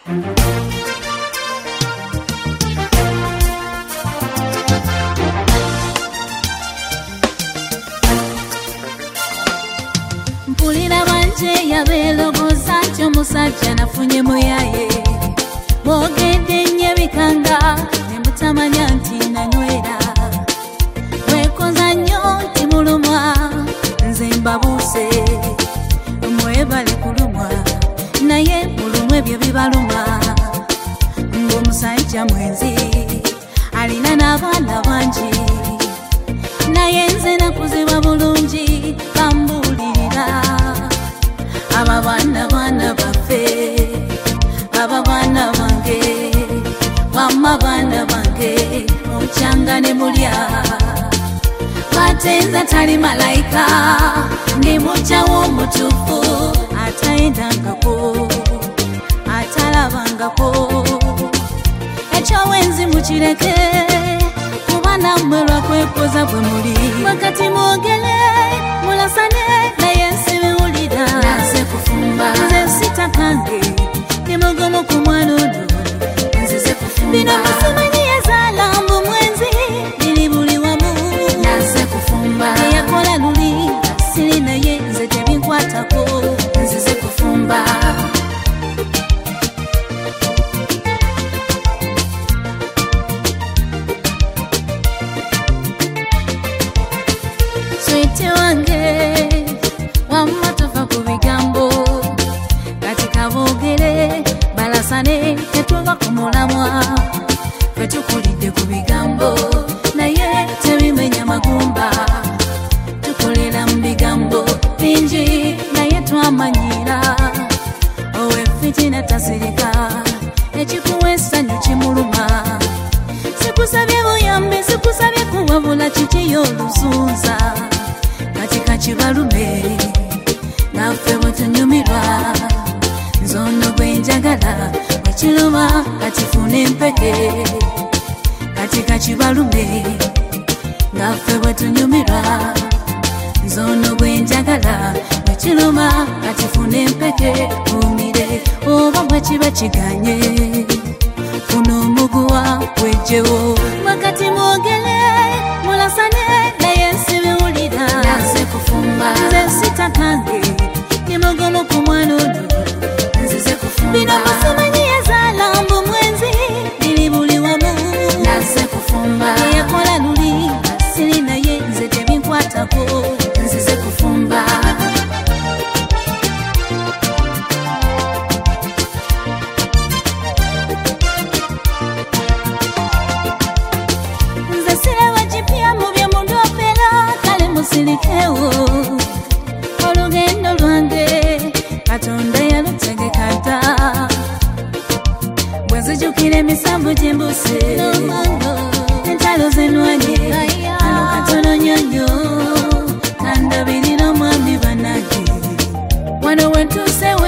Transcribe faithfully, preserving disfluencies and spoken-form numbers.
Mpulira banje yabelogoza nti omusajja nafunye muyaye mwogedde nnyo ebikanga ne mutamanya nti nanywera mwekoza nnyo nti mulumwa nze mbabuuse mwebale kulumwa naye mulumwa ebyo bibalumwa ng'omusajja mwenzi alina n'abaana bangi naye nze nakuzibwa bulungi bambuulirira aba baana baana baffe aba baana bange wamma baana bange mukyanga ne mulya batenza tali malayika ndi mujjawo omutuufu atayendangako atalabangako ekyowenzi mukireke kuba nammwe lwakwekoza bwe muli wakati mwogere mulasane naye nsibiwulira naze kufumba nze sitakange ni mugomo ku mwana ono nzize kufumba bino musimanyi yazaala mbu mwenzi biri buli wamu naze kufumba eyakola luli siri naye nze tebinkwatako nzize kufumba switi wange wamma tova ku bigambo katika boogere balasane tetuva ku mulamwa ffe tukulidde ku bigambo naye tebimenya magumba tukolera mu bigambo bingi naye twamanyira owefitina tasirika ekikuwa essanyu kimuluma sikusabye buyambi sikusabye kuwabula kikiyo olusunza katika kibalume naffe bwe tunyumirwa nzono gwe njagala ekiruma katifuna empeke katika kibalume naffe bwe tunyumirwa nzono gwe njagala ekiruma katifuna empeke umire oba bwe kiba kiganye funa omuguwa wejjewo wakati mwogere mulasane naye nsibiwulira naze kufumba nze sitakange ni mugomo ku mwana ono nzize kufumba bino musimanyi yazaala mbu mwenzi biri buli wamu naze kufumba eyakola luli siri naye nze tebinkwatako nzize kufumba nze siraba jipya mu bye mundopera kale musirikewo olugendo lwange katonda yalutegeka dda bwe nzijukira emisanvu gyembuse entalo zenwanye kano katono nyonyo kandabirira omwami banage wano wentuuse